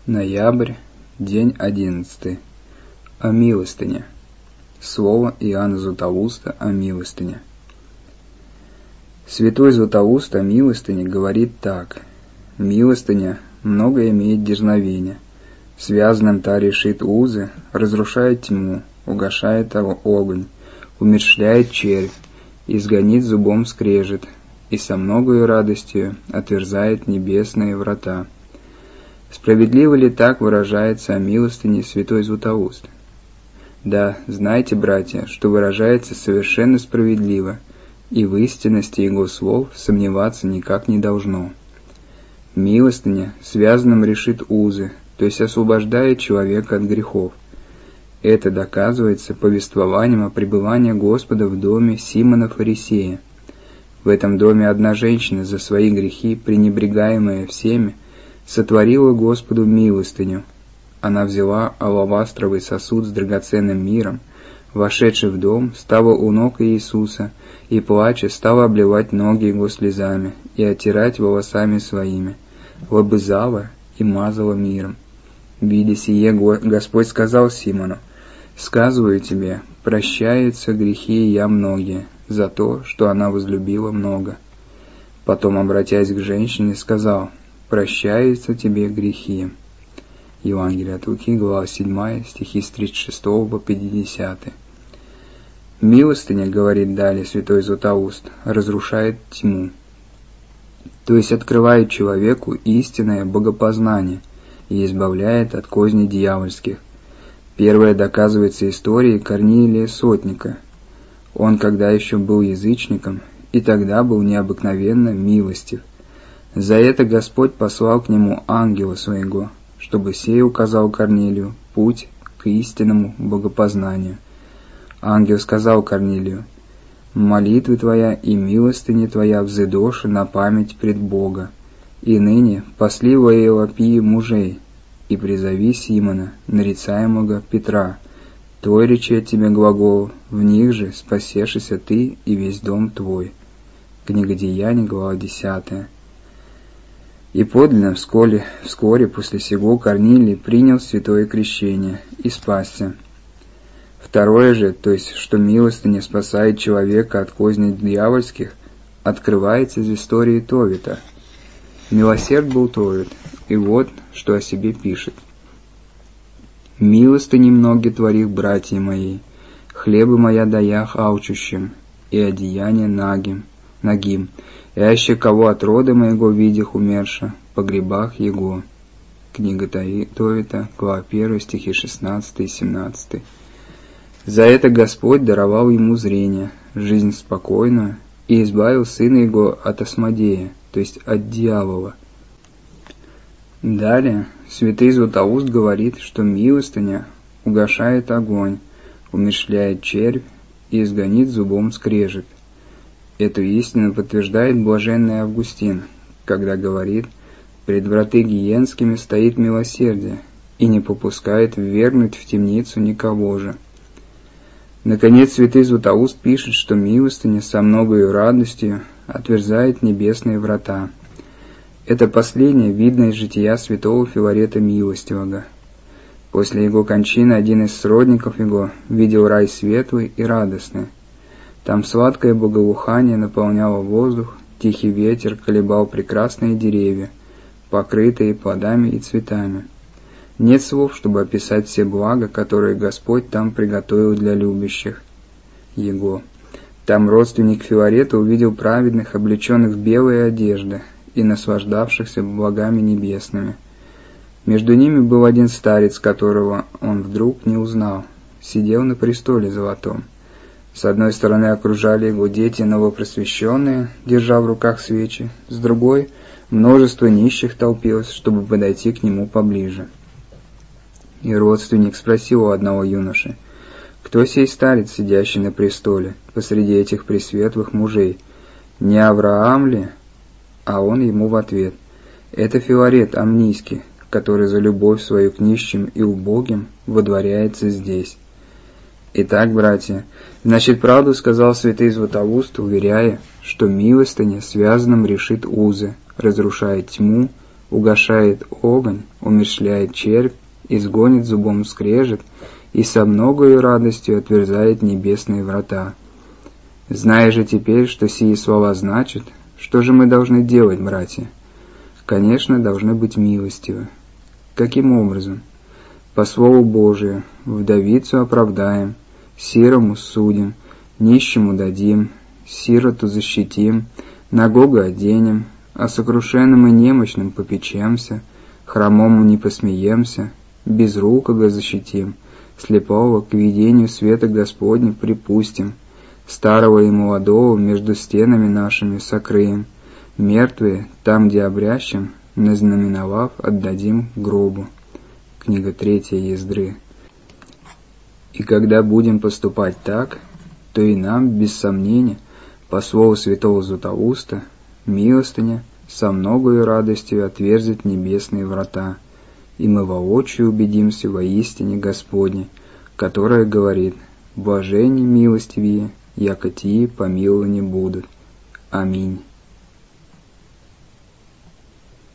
Ноябрь, день 11. О милостыне. Слово Иоанна Златоуста о милостыне. Святой Златоуст о милостыне говорит так: «Милостыня много имеет дерзновения, связанным та решит узы, разрушает тьму, угашает огонь, умерщвляет червь, изгонит зубом скрежет, и со многою радостью отверзает небесные врата». Справедливо ли так выражается о милостыне святой Златоуст? Да, знайте, братья, что выражается совершенно справедливо, и в истинности его слов сомневаться никак не должно. Милостыня связанным решит узы, то есть освобождает человека от грехов. Это доказывается повествованием о пребывании Господа в доме Симона Фарисея. В этом доме одна женщина за свои грехи, пренебрегаемая всеми, сотворила Господу милостыню. Она взяла алавастровый сосуд с драгоценным миром, вошедший в дом, стала у ног Иисуса и, плача, стала обливать ноги его слезами и оттирать волосами своими, лобызала и мазала миром. Видя сие, Господь сказал Симону: «Сказываю тебе, прощаются грехи я многие за то, что она возлюбила много». Потом, обратясь к женщине, сказал: «Прощаются тебе грехи». Евангелие от Луки, глава 7, стихи с 36 по 50. Милостыня, говорит далее святой Златоуст, разрушает тьму, то есть открывает человеку истинное богопознание и избавляет от козней дьявольских. Первое доказывается историей Корнилия Сотника. Он, когда еще был язычником, и тогда был необыкновенно милостив. За это Господь послал к нему ангела своего, чтобы сей указал Корнилию путь к истинному богопознанию. Ангел сказал Корнилию: «Молитвы твоя и милостыня твоя взыдоши на память пред Бога, и ныне посли во Иопии мужей, и призови Симона, нарицаемого Петра, твой речет тебе глагол, в них же спасешься ты и весь дом твой». Книга Деяний, глава 10. И подлинно вскоре после сего Корнилий принял святое крещение и спасся. Второе же, то есть, что милостыня спасает человека от козней дьявольских, открывается из истории Товита. Милосерд был Товит, и вот, что о себе пишет: «Милостыни многие творих, братья мои, хлеба моя даях алчущим, и одеяние нагим, и аще кого от рода моего видях умерша, по гребах его». Книга Товита, глава 1, стихи 16 и 17. За это Господь даровал ему зрение, жизнь спокойную, и избавил сына его от Асмодея, то есть от дьявола. Далее святый Златоуст говорит, что милостыня угашает огонь, умерщвляет червь и изгонит зубом скрежет. Эту истину подтверждает блаженный Августин, когда говорит: «Пред враты гиенскими стоит милосердие, и не попускает ввергнуть в темницу никого же». Наконец, святый Златоуст пишет, что милостыня со многою радостью отверзает небесные врата. Это последнее видно из жития святого Филарета Милостивого. После его кончины один из сродников его видел рай светлый и радостный. Там сладкое благоухание наполняло воздух, тихий ветер колебал прекрасные деревья, покрытые плодами и цветами. Нет слов, чтобы описать все блага, которые Господь там приготовил для любящих Его. Там родственник Филарета увидел праведных, облеченных в белые одежды и наслаждавшихся благами небесными. Между ними был один старец, которого он вдруг не узнал, сидел на престоле золотом. С одной стороны окружали его дети новопросвещенные, держа в руках свечи, с другой множество нищих толпилось, чтобы подойти к нему поближе. И родственник спросил у одного юноши: «Кто сей старец, сидящий на престоле, посреди этих пресветлых мужей? Не Авраам ли?» А он ему в ответ: «Это Филарет Амнийский, который за любовь свою к нищим и убогим водворяется здесь». Итак, братья, значит, правду сказал святый Златоуст, уверяя, что милостыня связанным решит узы, разрушает тьму, угашает огонь, умерщвляет червь, изгонит зубом скрежет, и со многою радостью отверзает небесные врата. Зная же теперь, что сии слова значат, что же мы должны делать, братья? Конечно, должны быть милостивы. Каким образом? По Слову Божию, вдовицу оправдаем, сирому судим, нищему дадим, сироту защитим, нагого оденем, о сокрушенном и немощном попечемся, хромому не посмеемся, безрукого защитим, слепого к видению света Господня припустим, старого и молодого между стенами нашими сокрыем, мертвые, там, где обрящем, назнаменовав, отдадим гробу. Книга 3 Ездры. И когда будем поступать так, то и нам, без сомнения, по слову святого Златоуста, милостыня со многою радостью отверзит небесные врата, и мы воочию убедимся во истине Господне, которая говорит: «Блаженни милостивее, яко тии помилованы будут». Аминь.